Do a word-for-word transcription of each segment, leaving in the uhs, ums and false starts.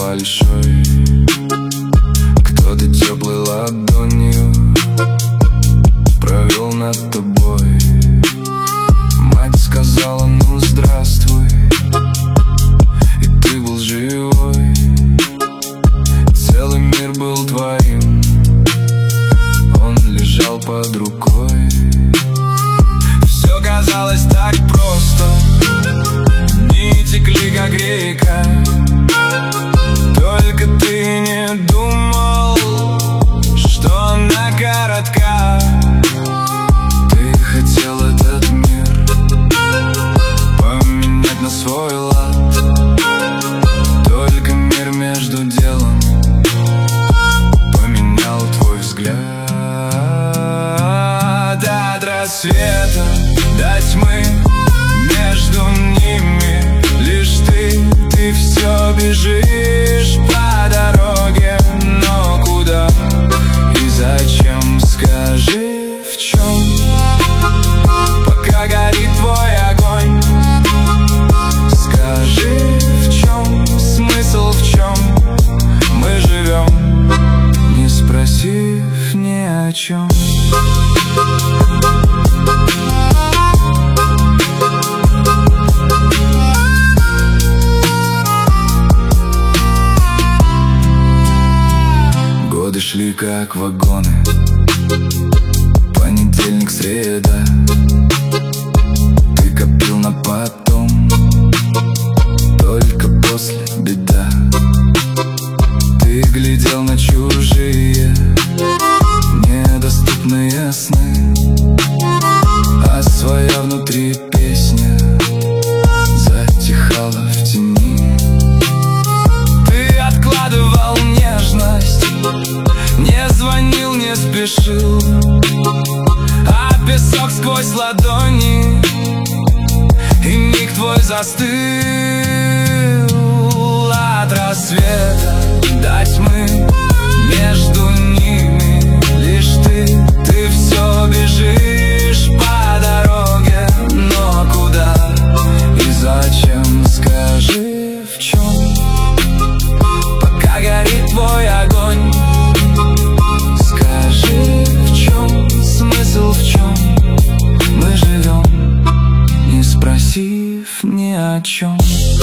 большой, кто-то теплой ладонью провел над тобой. Мать сказала: ну здравствуй, и ты был живой. Целый мир был твоим, он лежал под рукой. Все казалось так просто, дни текли как река. Только ты не думал, что она коротка. Ты хотел этот мир поменять на свой лад. Только мир между делом поменял твой взгляд. От рассвета до тьмы, между ними лишь ты. Ты все бежишь по дороге, но куда и зачем? Скажи, в чем? Пока горит твой огонь, скажи, в чем смысл, в чем мы живем, не спросив ни о чем. Годы шли как вагоны, понедельник, среда. Ты копил на потом, только после беда. Ты глядел на чужие недоступные сны, а своя внутри песня затихала в тени. Ты откладывал нежность, не звонил, не спешил, а песок сквозь ладони, и миг твой застыл. От рассвета до тьмы, между ними лишь ты. Ты все бежишь по дороге, но куда и зачем? Скажи, в чем? Пока горит твой огонь, скажи, в чем смысл, в чем мы живем, не спросив ни о чем.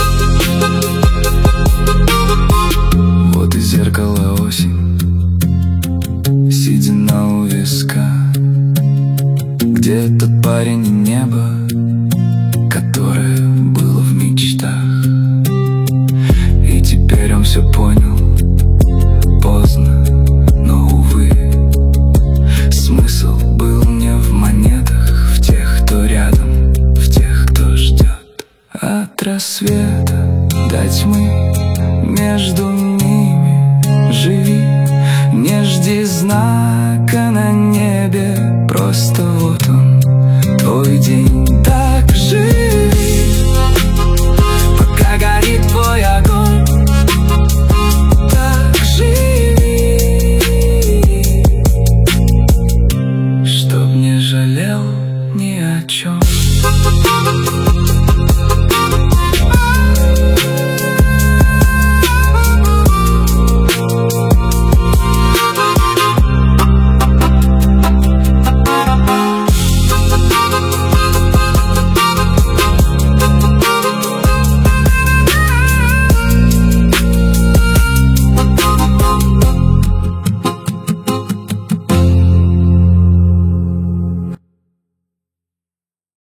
Вот и зеркало осень, седина у виска. Где тот парень и небо, которое было в мечтах? И теперь он все понял, поздно, но увы. Смысл был не в монетах, в тех, кто рядом, в тех, кто ждет. От рассвета до тьмы, между ними живи. Не жди знака на небе, просто вот он, твой день. Так живи, пока горит твой огонь. Так живи, чтоб не жалел ни о чем.